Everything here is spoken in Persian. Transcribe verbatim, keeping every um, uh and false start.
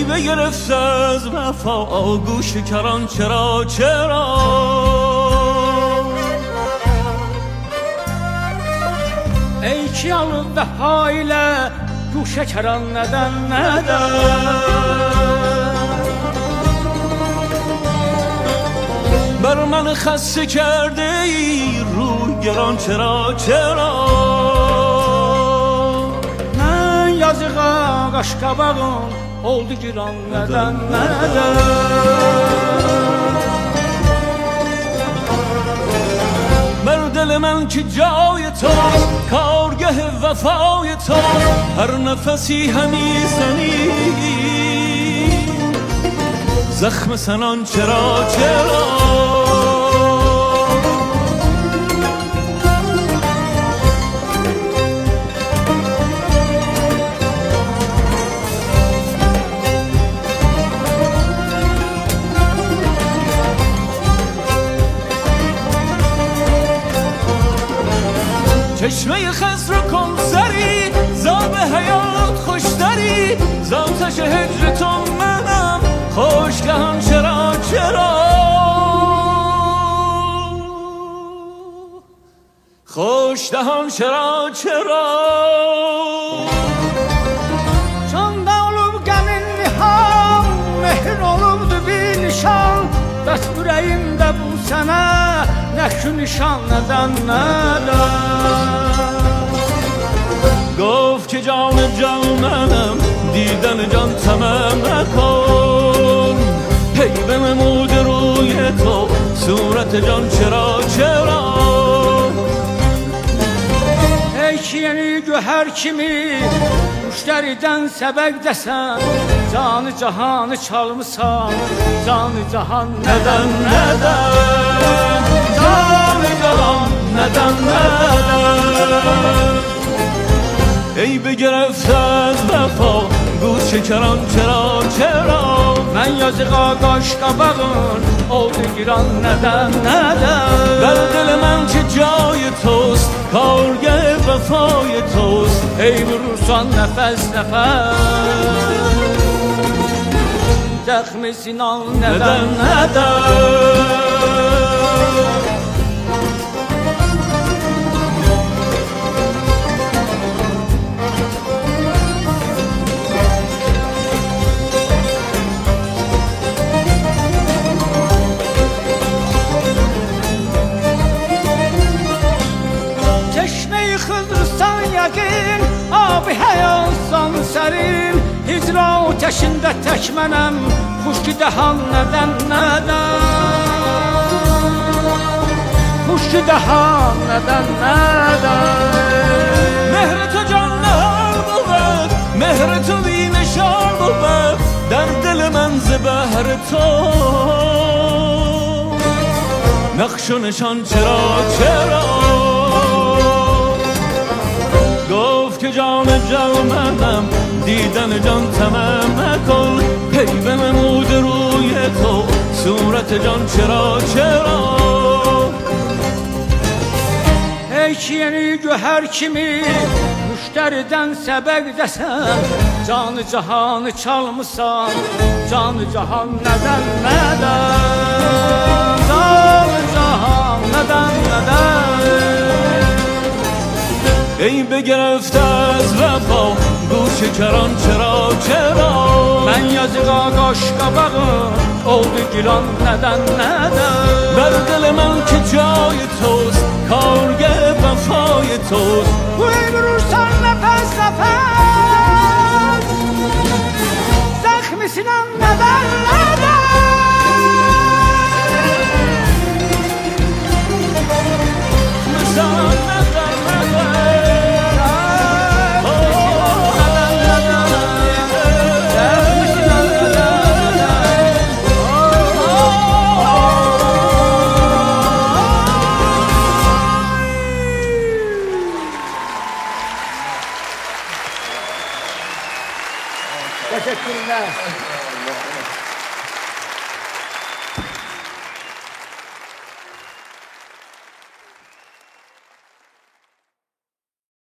بگرفت از وفا گوش کران چرا چرا ey ki alıb vəfa ilə guşə kəran nədən nədən بر من خسته کرده ای روی گران چرا چرا من yazığa qaşqabağım oldu giran nədən nədən بر دل من که جای تو کارگه وفای تو هر نفسی همی زنی زخم سنان چرا چرا چشمه خضر کن سری زاب حیات خوشتری زاتش هجر تو منم خوشگهم چرا چرا خوشدهم چرا چرا Canda olub qəmin niham mehr olubdu bir nişan bəs ürəyimdə bu sənə nə şu nişan nədən nədən گفت که جان جان منم دیدن جان تمام نکن هی بنمود روی تو صورت جان چرا چرا ey ki yeni göhər kimi müştəridən səbəq desən canı cahanı çalmısan canı cahan neden neden canı cahan neden neden ای بگرفت از وفا گوش کران چرا چرا من yazığa qaşqabağın oldu giran nədən nədən در دل من که جای توست کارگه وفای توست ey vurursan nəfəs nəfəs zəxmi sinan nədən neden neden Çeşme-i Xızırsan yəqin abi həyatsan sərin hicra ateşində tək mənəm xuşki dəhan nədən nədən xuşki dəhan nədən nədən مهر تو جان نهار بود مهر تو بی نشان بود در دل من ز بهر تو نقش و نشان چرا چرا گفت که جان جان منم دیدن جان تمام نکن هی بنمود روی تو صورت جان چرا چرا ey ki yeni göhər kimi müştəridən səbəq desən canı cahanı çalmısan canı cahan nədən nədən canı cahan nədən nədən ای بگرفت از وفا گوش کران چرا چرا من yazığa qaşqabağın oldu giran nədən nədən در دل من که جای توست کارگه وفای توست ey vurursan nəfəs nəfəs zəxmi sinan nədən nədən مثلا نظر Teşekkürler.